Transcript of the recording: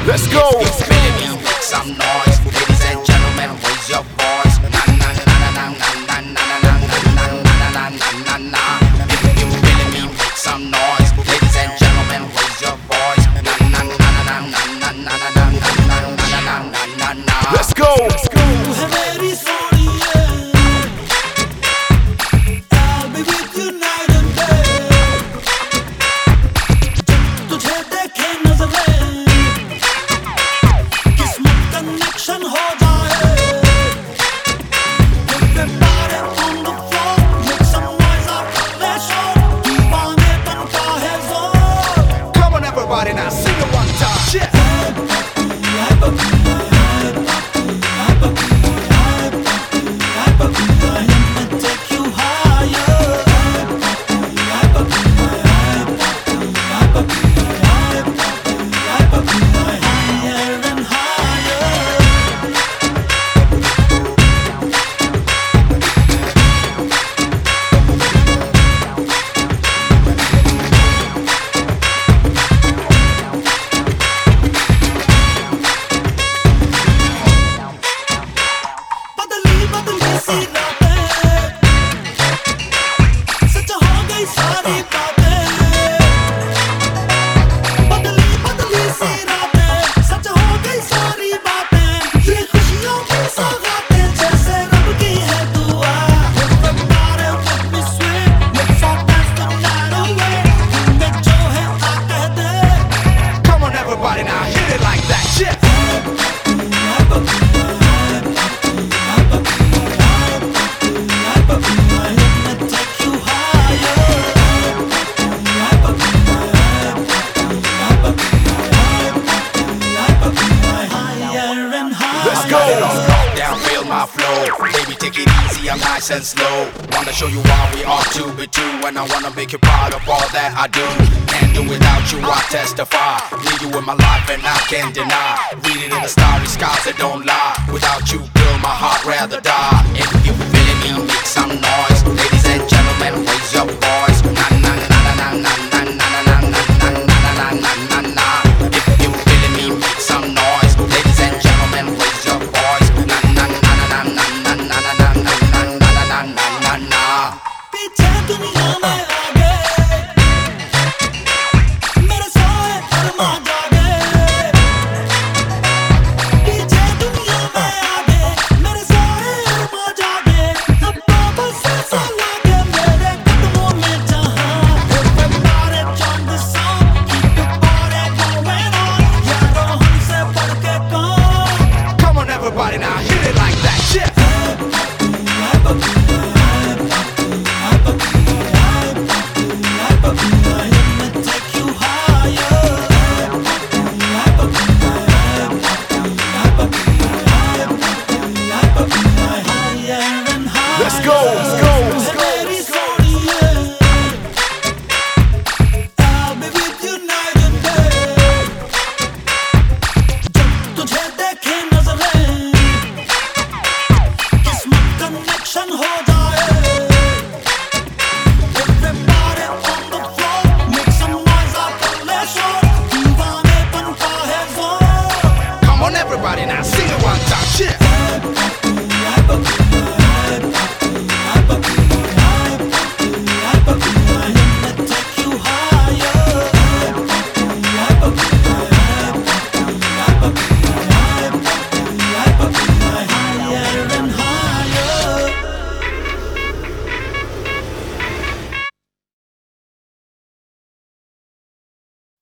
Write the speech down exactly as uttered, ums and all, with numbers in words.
Let's go. If you feeling me, make some noise. Ladies and gentlemen, raise your voice. Na na na na na na na na na na na na na. If you feeling me, make some noise. Ladies and gentlemen, raise your voice. Na na na na na na na na na na na. Let's go. Let's go. Everybody now, sing it one time. Yeah. Everybody now, hit it like that, yeah. Let's go. Down, feel my flow. Baby, take it easy, I'm nice and slow. Wanna show you why we ought to be two, and I wanna make you proud of all that I do. Can't do without you, I testify. Need you in my life and I can't deny. Read it in the starry skies that don't lie. Without you, girl, my heart rather die. If you feeling me, make some noise. Ladies and gentlemen, raise your voice. Na na na na na na na na na na na na na na. If you feeling me, make some noise. Ladies and gentlemen, raise your voice. Na na na na na na na na na na na na na na. पीछे दुनिया में आगे मेरे सोए अरमा जागे पीछे दुनिया में आगे मेरे सोए अरमा जागे अब वापस ऐसा लगे मेरे कदमों में जहां everybody join the song keep the party going on यारों हमसे बढ़ के कौन Come on everybody now, hit it like that, yeah. Let's go. Let's go.